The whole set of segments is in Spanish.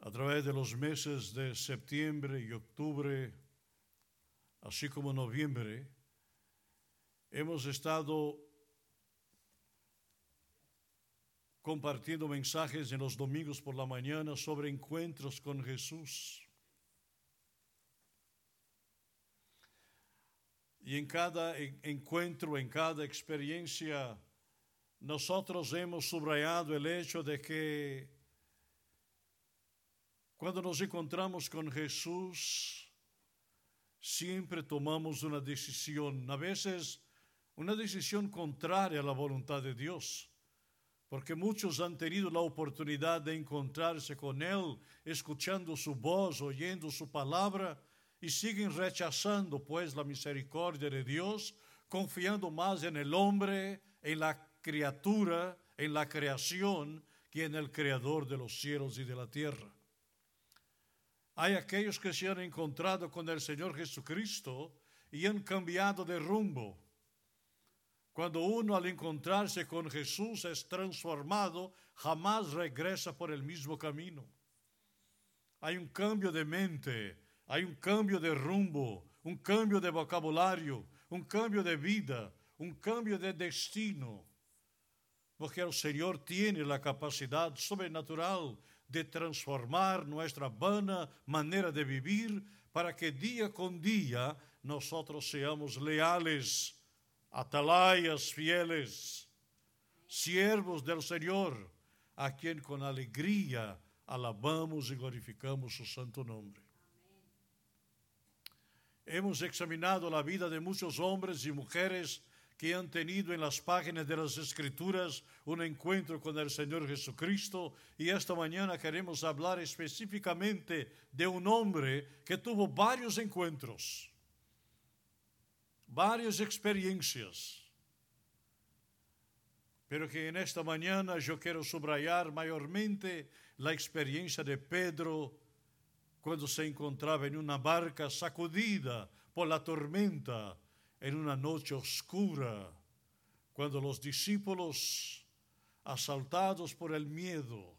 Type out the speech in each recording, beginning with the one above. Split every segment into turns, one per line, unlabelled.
A través de los meses de septiembre y octubre, así como noviembre, hemos estado compartiendo mensajes en los domingos por la mañana sobre encuentros con Jesús. Y en cada encuentro, en cada experiencia, nosotros hemos subrayado el hecho de que cuando nos encontramos con Jesús, siempre tomamos una decisión, a veces una decisión contraria a la voluntad de Dios, porque muchos han tenido la oportunidad de encontrarse con Él, escuchando su voz, oyendo su palabra, y siguen rechazando pues la misericordia de Dios, confiando más en el hombre, en la criatura, en la creación, que en el Creador de los cielos y de la tierra. Hay aquellos que se han encontrado con el Señor Jesucristo y han cambiado de rumbo. Cuando uno al encontrarse con Jesús es transformado, jamás regresa por el mismo camino. Hay un cambio de mente, hay un cambio de rumbo, un cambio de vocabulario, un cambio de vida, un cambio de destino. Porque el Señor tiene la capacidad sobrenatural de transformar nuestra vana manera de vivir para que día con día nosotros seamos leales, atalayas fieles, siervos del Señor, a quien con alegría alabamos y glorificamos su santo nombre. Hemos examinado la vida de muchos hombres y mujeres que han tenido en las páginas de las Escrituras un encuentro con el Señor Jesucristo, y esta mañana queremos hablar específicamente de un hombre que tuvo varios encuentros, varias experiencias, pero que en esta mañana yo quiero subrayar mayormente la experiencia de Pedro cuando se encontraba en una barca sacudida por la tormenta, en una noche oscura, cuando los discípulos, asaltados por el miedo,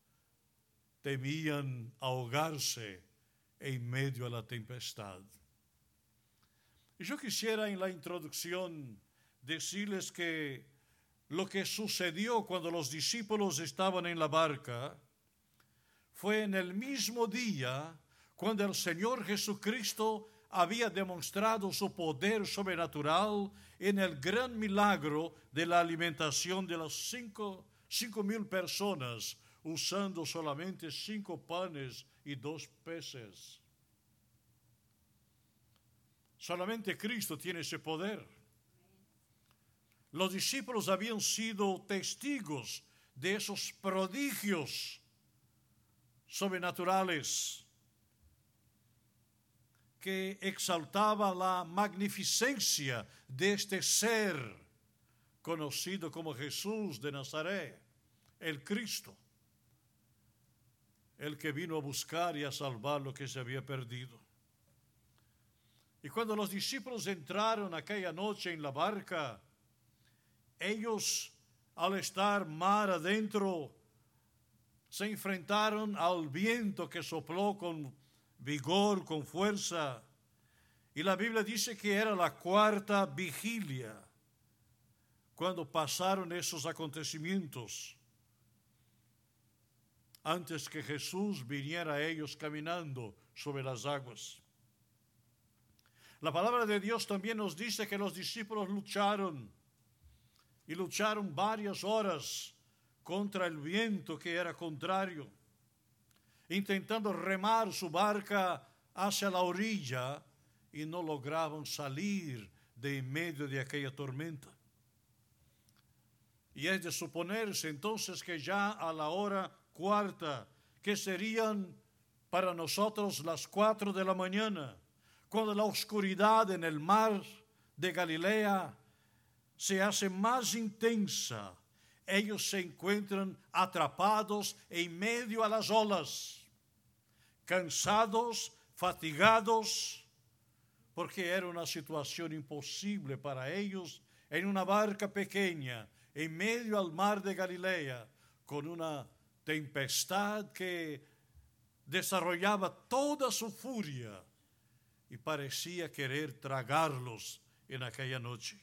temían ahogarse en medio de la tempestad. Y yo quisiera en la introducción decirles que lo que sucedió cuando los discípulos estaban en la barca fue en el mismo día cuando el Señor Jesucristo había demostrado su poder sobrenatural en el gran milagro de la alimentación de las 5,000 personas, usando solamente 5 panes y 2 peces. Solamente Cristo tiene ese poder. Los discípulos habían sido testigos de esos prodigios sobrenaturales que exaltaba la magnificencia de este ser conocido como Jesús de Nazaret, el Cristo, el que vino a buscar y a salvar lo que se había perdido. Y cuando los discípulos entraron aquella noche en la barca, ellos, al estar mar adentro, se enfrentaron al viento que sopló con vigor, con fuerza. Y la Biblia dice que era la 4ª vigilia cuando pasaron esos acontecimientos, antes que Jesús viniera a ellos caminando sobre las aguas. La palabra de Dios también nos dice que los discípulos lucharon varias horas contra el viento que era contrario, intentando remar su barca hacia la orilla, y no lograban salir de en medio de aquella tormenta. Y es de suponerse entonces que ya a la hora 4:00, que serían para nosotros las 4 de la mañana, cuando la oscuridad en el mar de Galilea se hace más intensa, ellos se encuentran atrapados en medio a las olas, cansados, fatigados, porque era una situación imposible para ellos en una barca pequeña, en medio al mar de Galilea, con una tempestad que desarrollaba toda su furia y parecía querer tragarlos en aquella noche.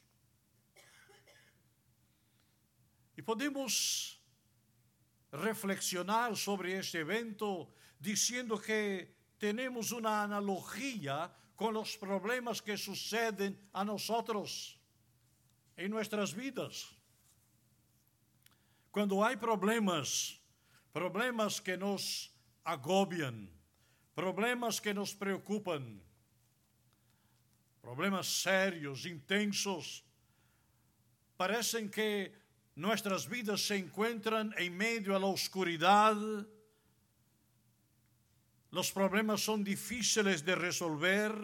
Y podemos reflexionar sobre este evento diciendo que tenemos una analogía con los problemas que suceden a nosotros en nuestras vidas. Cuando hay problemas que nos agobian, problemas que nos preocupan, problemas serios, intensos, parecen que nuestras vidas se encuentran en medio de la oscuridad. Los problemas son difíciles de resolver.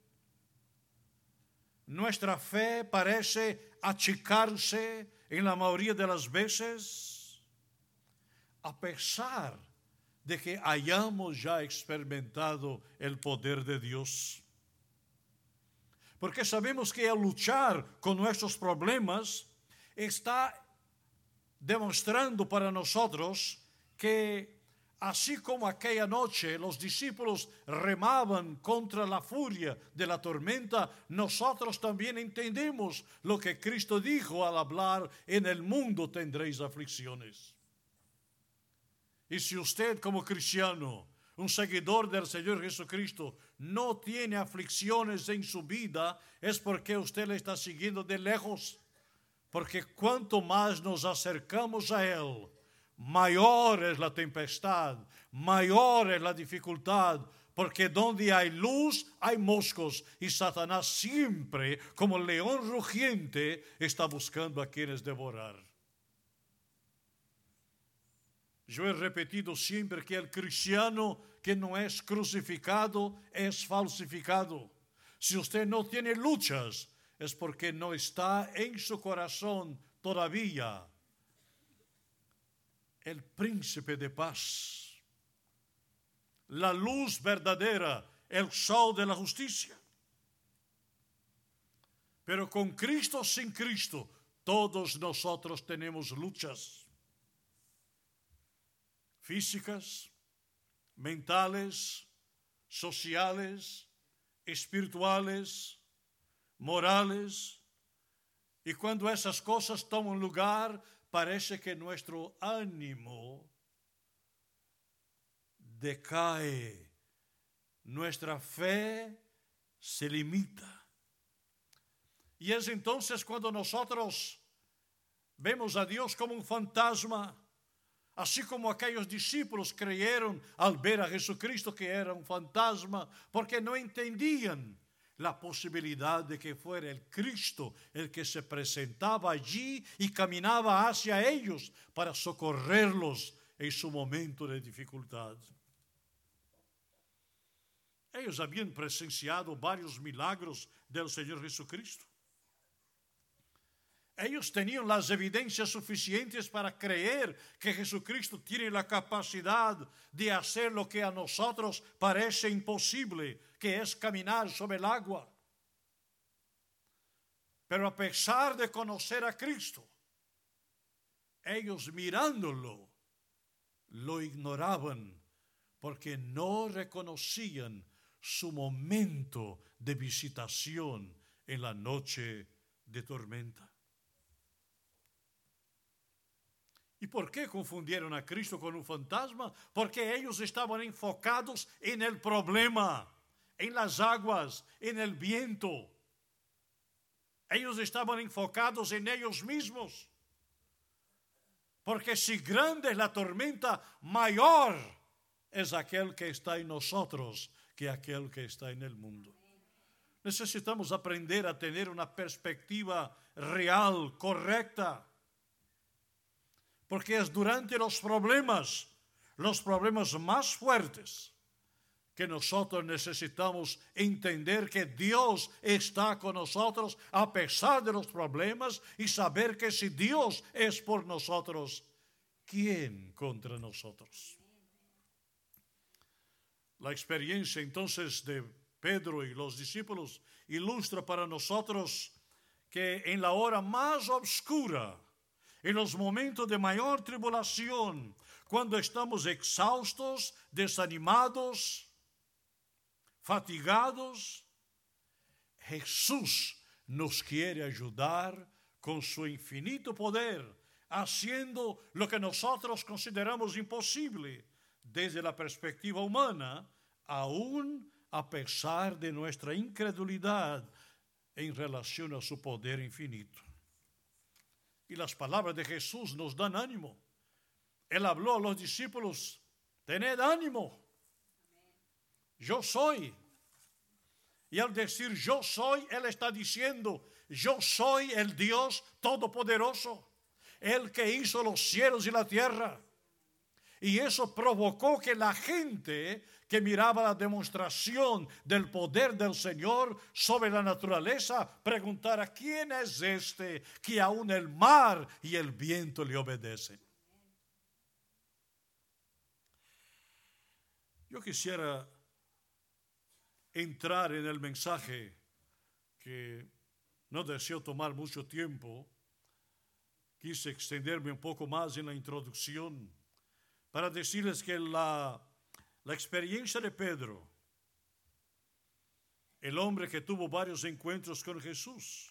Nuestra fe parece achicarse en la mayoría de las veces, a pesar de que hayamos ya experimentado el poder de Dios. Porque sabemos que al luchar con nuestros problemas está demostrando para nosotros que así como aquella noche los discípulos remaban contra la furia de la tormenta, nosotros también entendemos lo que Cristo dijo al hablar: en el mundo tendréis aflicciones. Y si usted como cristiano, un seguidor del Señor Jesucristo, no tiene aflicciones en su vida, es porque usted le está siguiendo de lejos. Porque cuanto más nos acercamos a Él, mayor es la tempestad, mayor es la dificultad, porque donde hay luz hay moscos, y Satanás siempre, como león rugiente, está buscando a quienes devorar. Yo he repetido siempre que el cristiano que no es crucificado es falsificado. Si usted no tiene luchas, es porque no está en su corazón todavía el príncipe de paz, la luz verdadera, el sol de la justicia. Pero con Cristo, sin Cristo, todos nosotros tenemos luchas físicas, mentales, sociales, espirituales, morales. Y cuando esas cosas toman lugar, parece que nuestro ánimo decae, nuestra fe se limita. Y es entonces cuando nosotros vemos a Dios como un fantasma, así como aquellos discípulos creyeron al ver a Jesucristo que era un fantasma, porque no entendían la posibilidad de que fuera el Cristo el que se presentaba allí y caminaba hacia ellos para socorrerlos en su momento de dificultad. Ellos habían presenciado varios milagros del Señor Jesucristo. Ellos tenían las evidencias suficientes para creer que Jesucristo tiene la capacidad de hacer lo que a nosotros parece imposible, que es caminar sobre el agua. Pero a pesar de conocer a Cristo, ellos mirándolo, lo ignoraban porque no reconocían su momento de visitación en la noche de tormenta. ¿Y por qué confundieron a Cristo con un fantasma? Porque ellos estaban enfocados en el problema, en las aguas, en el viento. Ellos estaban enfocados en ellos mismos. Porque si grande es la tormenta, mayor es aquel que está en nosotros que aquel que está en el mundo. Necesitamos aprender a tener una perspectiva real, correcta. Porque es durante los problemas más fuertes, que nosotros necesitamos entender que Dios está con nosotros a pesar de los problemas y saber que si Dios es por nosotros, ¿quién contra nosotros? La experiencia entonces de Pedro y los discípulos ilustra para nosotros que en la hora más oscura, en los momentos de mayor tribulación, cuando estamos exhaustos, desanimados, fatigados, Jesús nos quiere ayudar con su infinito poder, haciendo lo que nosotros consideramos imposible desde la perspectiva humana, aún a pesar de nuestra incredulidad en relación a su poder infinito. Y las palabras de Jesús nos dan ánimo. Él habló a los discípulos: tened ánimo, yo soy. Y al decir yo soy, Él está diciendo: yo soy el Dios Todopoderoso, el que hizo los cielos y la tierra. Y eso provocó que la gente que miraba la demostración del poder del Señor sobre la naturaleza preguntara: ¿quién es este que aún el mar y el viento le obedecen? Yo quisiera entrar en el mensaje, que no deseo tomar mucho tiempo. Quise extenderme un poco más en la introducción para decirles que la experiencia de Pedro, el hombre que tuvo varios encuentros con Jesús,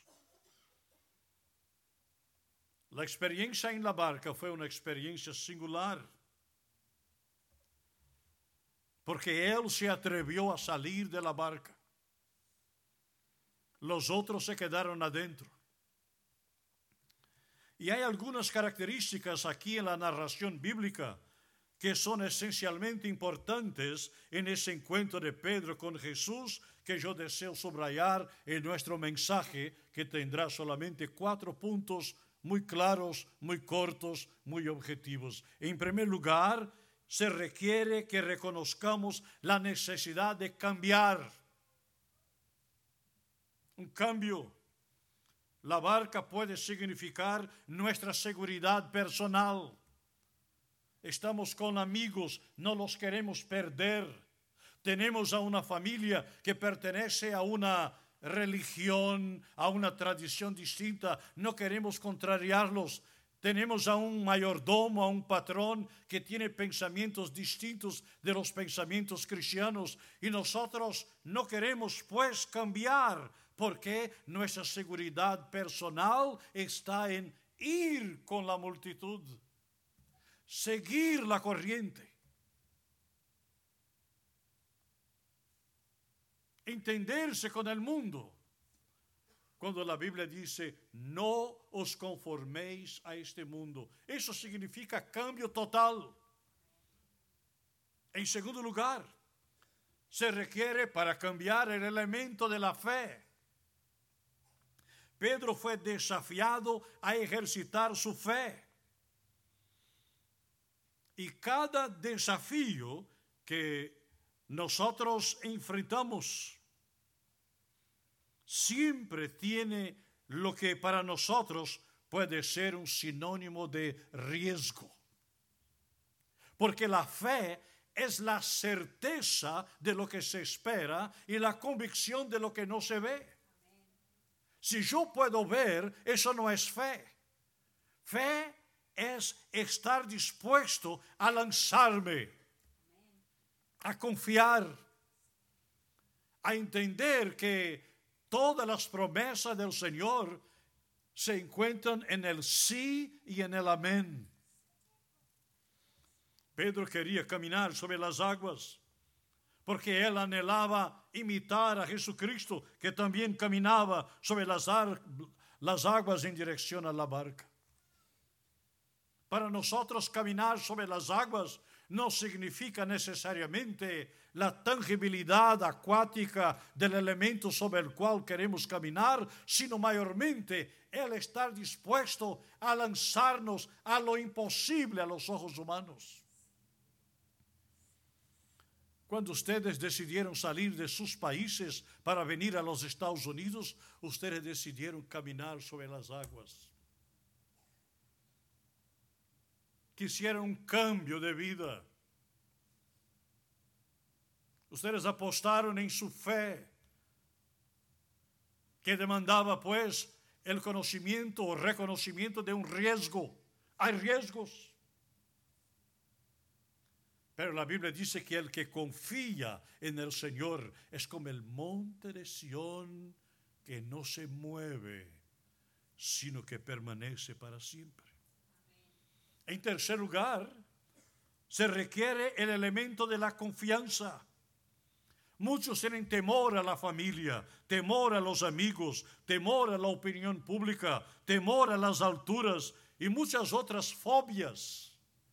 la experiencia en la barca fue una experiencia singular, porque él se atrevió a salir de la barca. Los otros se quedaron adentro. Y hay algunas características aquí en la narración bíblica que son esencialmente importantes en ese encuentro de Pedro con Jesús, que yo deseo subrayar en nuestro mensaje, que tendrá solamente 4 puntos muy claros, muy cortos, muy objetivos. En primer lugar, se requiere que reconozcamos la necesidad de cambiar. Un cambio. La barca puede significar nuestra seguridad personal. Estamos con amigos, no los queremos perder. Tenemos a una familia que pertenece a una religión, a una tradición distinta, no queremos contrariarlos. Tenemos a un mayordomo, a un patrón que tiene pensamientos distintos de los pensamientos cristianos, y nosotros no queremos pues cambiar, porque nuestra seguridad personal está en ir con la multitud, seguir la corriente, entenderse con el mundo. Cuando la Biblia dice: no os conforméis a este mundo, eso significa cambio total. En segundo lugar, se requiere para cambiar el elemento de la fe. Pedro fue desafiado a ejercitar su fe. Y cada desafío que nosotros enfrentamos siempre tiene lo que para nosotros puede ser un sinónimo de riesgo. Porque la fe es la certeza de lo que se espera y la convicción de lo que no se ve. Si yo puedo ver, eso no es fe. Fe es estar dispuesto a lanzarme, a confiar, a entender que todas las promesas del Señor se encuentran en el sí y en el amén. Pedro quería caminar sobre las aguas, porque él anhelaba imitar a Jesucristo, que también caminaba sobre las aguas en dirección a la barca. Para nosotros, caminar sobre las aguas no significa necesariamente la tangibilidad acuática del elemento sobre el cual queremos caminar, sino mayormente el estar dispuesto a lanzarnos a lo imposible a los ojos humanos. Cuando ustedes decidieron salir de sus países para venir a los Estados Unidos, ustedes decidieron caminar sobre las aguas. Quisieron un cambio de vida. Ustedes apostaron en su fe, que demandaba pues el conocimiento o reconocimiento de un riesgo. hay riesgos. Pero la Biblia dice que el que confía en el Señor es como el monte de Sión que no se mueve, sino que permanece para siempre. En tercer lugar, se requiere el elemento de la confianza. Muchos tienen temor a la familia, temor a los amigos, temor a la opinión pública, temor a las alturas y muchas otras fobias.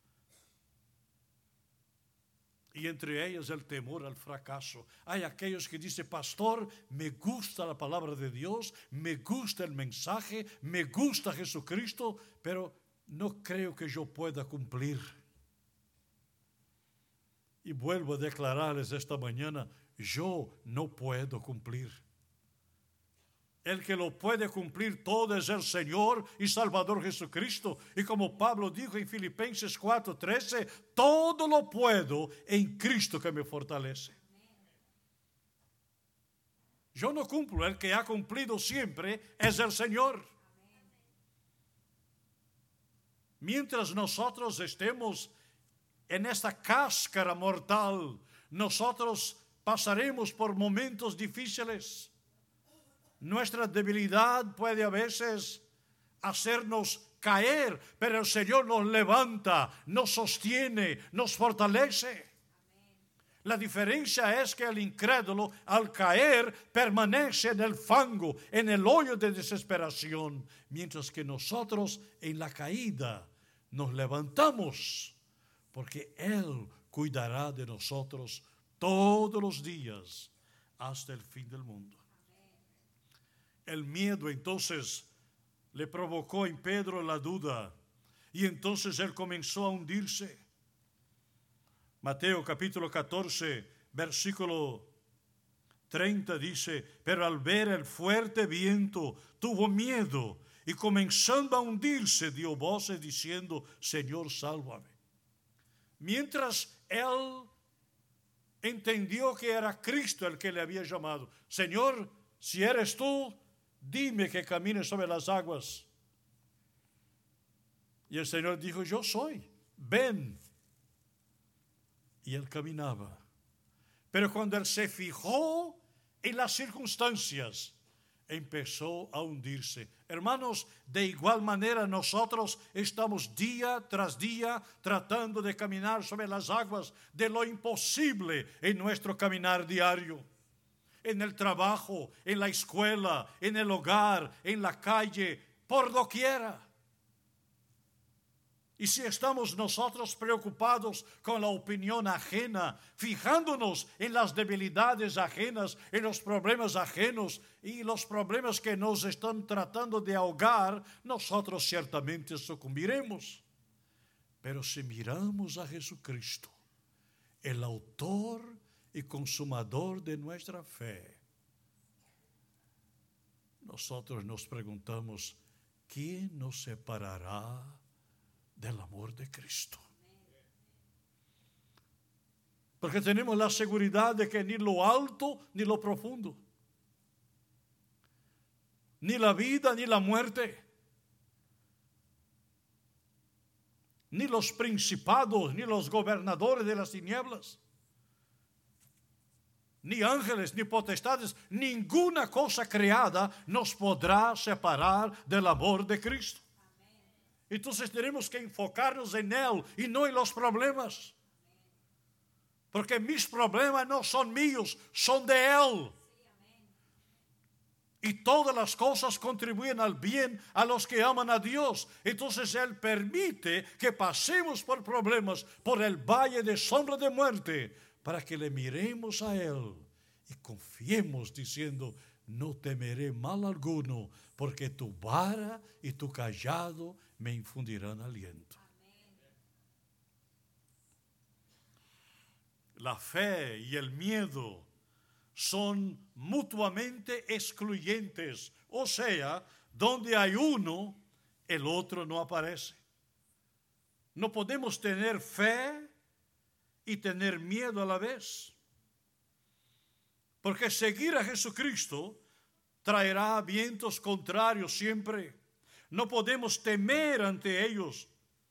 Y entre ellas el temor al fracaso. Hay aquellos que dicen, pastor, me gusta la palabra de Dios, me gusta el mensaje, me gusta Jesucristo, pero no creo que yo pueda cumplir. Y vuelvo a declararles esta mañana, yo no puedo cumplir. El que lo puede cumplir todo es el Señor y Salvador Jesucristo. Y como Pablo dijo en Filipenses 4:13, todo lo puedo en Cristo que me fortalece. Yo no cumplo, el que ha cumplido siempre es el Señor. Mientras nosotros estemos en esta cáscara mortal, nosotros pasaremos por momentos difíciles. Nuestra debilidad puede a veces hacernos caer, pero el Señor nos levanta, nos sostiene, nos fortalece. La diferencia es que el incrédulo al caer permanece en el fango, en el hoyo de desesperación, mientras que nosotros en la caída nos levantamos, porque Él cuidará de nosotros todos los días hasta el fin del mundo. El miedo entonces le provocó en Pedro la duda y entonces él comenzó a hundirse. Mateo capítulo 14, versículo 30 dice, pero al ver el fuerte viento tuvo miedo y comenzando a hundirse dio voces diciendo, Señor, sálvame. Mientras él entendió que era Cristo el que le había llamado, Señor, si eres tú, dime que camine sobre las aguas. Y el Señor dijo, yo soy, ven. Y él caminaba. Pero cuando él se fijó en las circunstancias, empezó a hundirse. Hermanos, de igual manera nosotros estamos día tras día tratando de caminar sobre las aguas de lo imposible en nuestro caminar diario. En el trabajo, en la escuela, en el hogar, en la calle, por doquiera. Y si estamos nosotros preocupados con la opinión ajena, fijándonos en las debilidades ajenas, en los problemas ajenos y los problemas que nos están tratando de ahogar, nosotros ciertamente sucumbiremos. Pero si miramos a Jesucristo, el autor y consumador de nuestra fe, nosotros nos preguntamos, ¿quién nos separará del amor de Cristo? Porque tenemos la seguridad de que ni lo alto ni lo profundo, ni la vida ni la muerte, ni los principados ni los gobernadores de las tinieblas, ni ángeles, ni potestades, ninguna cosa creada nos podrá separar del amor de Cristo. Entonces tenemos que enfocarnos en Él y no en los problemas. Porque mis problemas no son míos, son de Él. Y todas las cosas contribuyen al bien a los que aman a Dios. Entonces Él permite que pasemos por problemas, por el valle de sombra de muerte, para que le miremos a Él y confiemos diciendo, no temeré mal alguno, porque tu vara y tu cayado me infundirán aliento. La fe y el miedo son mutuamente excluyentes, o sea, donde hay uno, el otro no aparece. No podemos tener fe y tener miedo a la vez. Porque seguir a Jesucristo traerá vientos contrarios siempre. No podemos temer ante ellos,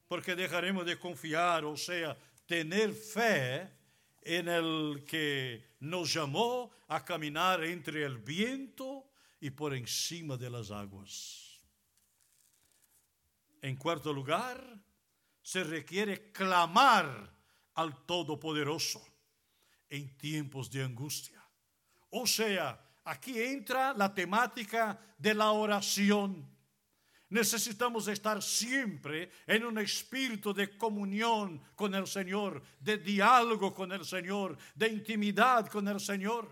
porque dejaremos de confiar, o sea, tener fe en el que nos llamó a caminar entre el viento y por encima de las aguas. En cuarto lugar, se requiere clamar al Todopoderoso en tiempos de angustia. O sea, aquí entra la temática de la oración. Necesitamos estar siempre en un espíritu de comunión con el Señor, de diálogo con el Señor, de intimidad con el Señor.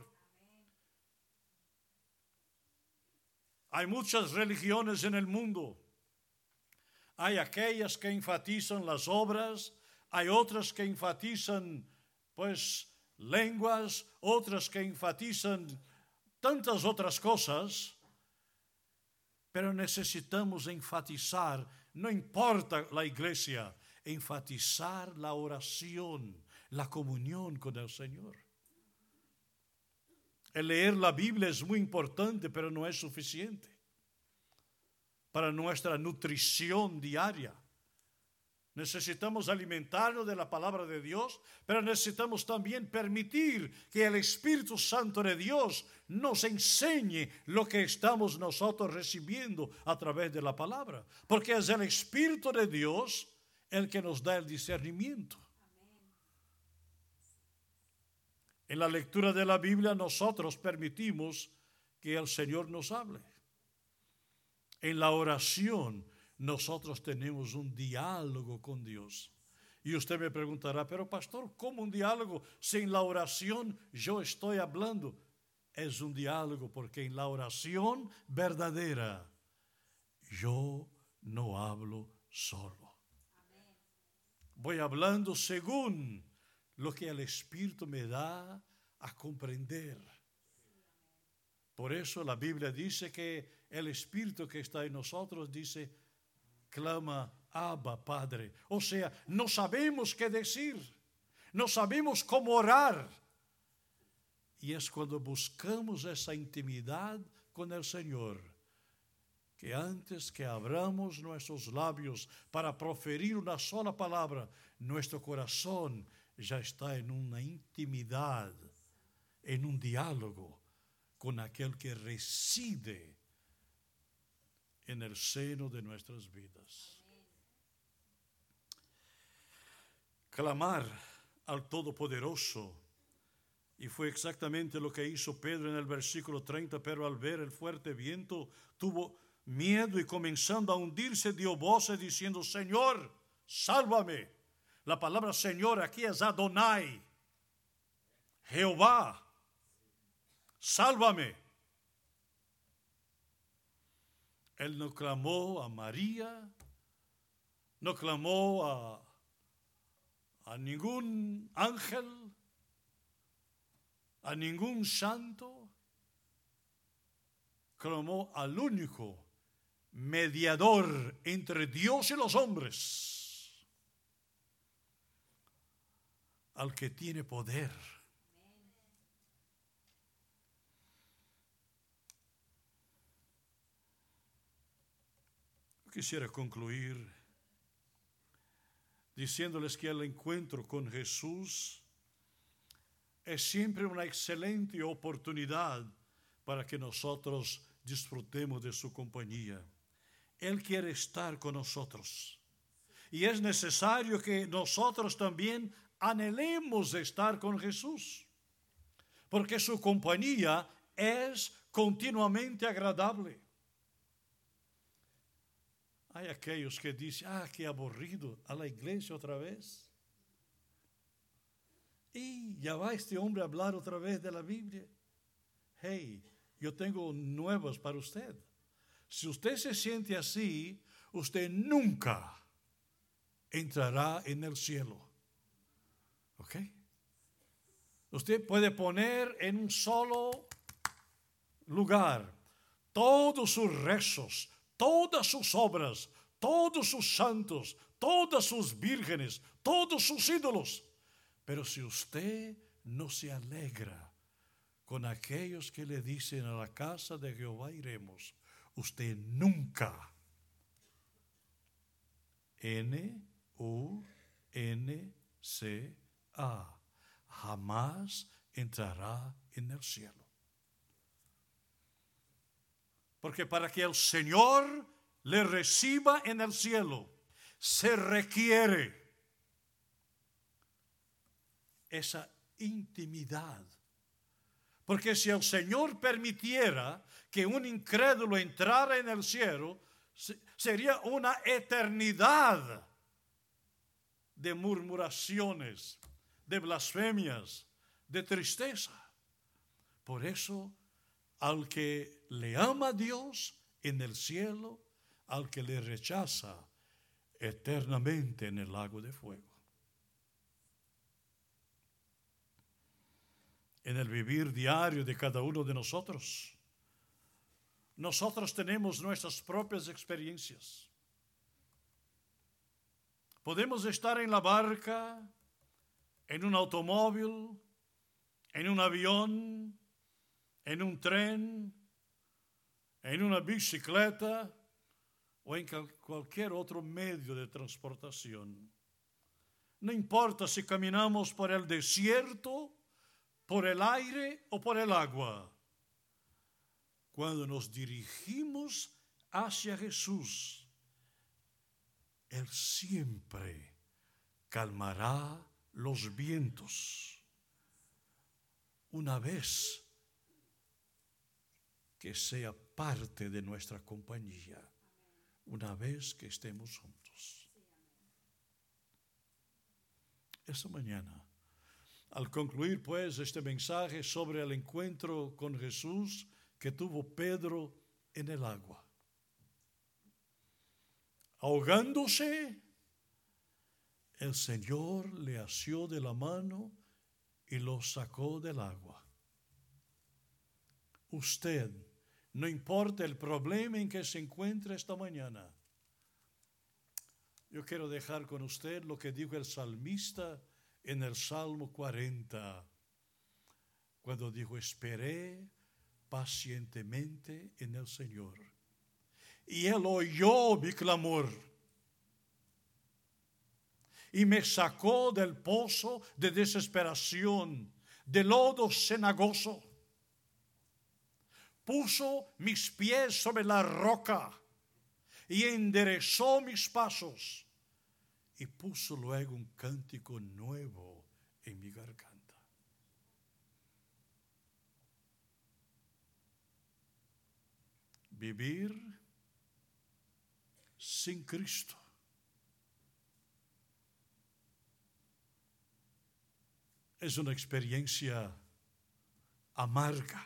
Hay muchas religiones en el mundo. Hay aquellas que enfatizan las obras, hay otras que enfatizan, lenguas, otras que enfatizan tantas otras cosas, pero necesitamos enfatizar, no importa la iglesia, enfatizar la oración, la comunión con el Señor. El leer la Biblia es muy importante, pero no es suficiente para nuestra nutrición diaria. Necesitamos alimentarnos de la palabra de Dios, pero necesitamos también permitir que el Espíritu Santo de Dios nos enseñe lo que estamos nosotros recibiendo a través de la palabra, porque es el Espíritu de Dios el que nos da el discernimiento. En la lectura de la Biblia nosotros permitimos que el Señor nos hable. En la oración nosotros tenemos un diálogo con Dios. Y usted me preguntará, pero pastor, ¿cómo un diálogo si en la oración yo estoy hablando? Es un diálogo porque en la oración verdadera yo no hablo solo. Voy hablando según lo que el Espíritu me da a comprender. Por eso la Biblia dice que el Espíritu que está en nosotros dice, clama, Abba, Padre. O sea, no sabemos qué decir, no sabemos cómo orar. Y es cuando buscamos esa intimidad con el Señor, que antes que abramos nuestros labios para proferir una sola palabra, nuestro corazón ya está en una intimidad, en un diálogo con aquel que reside en el seno de nuestras vidas. Clamar al Todopoderoso, y fue exactamente lo que hizo Pedro en el versículo 30, pero al ver el fuerte viento tuvo miedo y comenzando a hundirse dio voces diciendo, Señor, sálvame. La palabra Señor aquí es Adonai, Jehová, sálvame. Él no clamó a María, no clamó a ningún ángel, a ningún santo, clamó al único mediador entre Dios y los hombres, al que tiene poder. Quisiera concluir diciéndoles que el encuentro con Jesús es siempre una excelente oportunidad para que nosotros disfrutemos de su compañía. Él quiere estar con nosotros. Y es necesario que nosotros también anhelemos estar con Jesús, porque su compañía es continuamente agradable. Hay aquellos que dicen, qué aburrido, a la iglesia otra vez. Y ya va este hombre a hablar otra vez de la Biblia. Hey, yo tengo nuevas para usted. Si usted se siente así, usted nunca entrará en el cielo. ¿Ok? Usted puede poner en un solo lugar todos sus rezos, todas sus obras, todos sus santos, todas sus vírgenes, todos sus ídolos. Pero si usted no se alegra con aquellos que le dicen a la casa de Jehová iremos, usted nunca, U-N-C-A. Jamás entrará en el cielo. Porque para que el Señor le reciba en el cielo, se requiere esa intimidad. Porque si el Señor permitiera que un incrédulo entrara en el cielo, sería una eternidad de murmuraciones, de blasfemias, de tristeza. Por eso, al que le ama a Dios en el cielo, al que le rechaza eternamente en el lago de fuego. En el vivir diario de cada uno de nosotros, nosotros tenemos nuestras propias experiencias. Podemos estar en la barca, en un automóvil, en un avión, en un tren, en una bicicleta o en cualquier otro medio de transportación. No importa si caminamos por el desierto, por el aire o por el agua. Cuando nos dirigimos hacia Jesús, Él siempre calmará los vientos. Una vez que sea parte de nuestra compañía, una vez que estemos juntos. Esta mañana, al concluir pues este mensaje sobre el encuentro con Jesús que tuvo Pedro en el agua, ahogándose, el Señor le asió de la mano y lo sacó del agua. Usted, no importa el problema en que se encuentre esta mañana, yo quiero dejar con usted lo que dijo el salmista en el Salmo 40, cuando dijo: esperé pacientemente en el Señor, y Él oyó mi clamor, y me sacó del pozo de desesperación, del lodo cenagoso. Puso mis pies sobre la roca y enderezó mis pasos, y puso luego un cántico nuevo en mi garganta. Vivir sin Cristo es una experiencia amarga.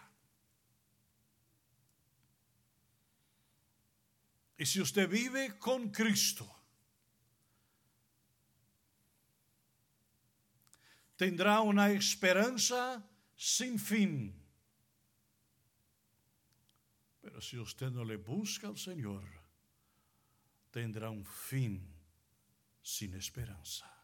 Y si usted vive con Cristo, tendrá una esperanza sin fin. Pero si usted no le busca al Señor, tendrá un fin sin esperanza.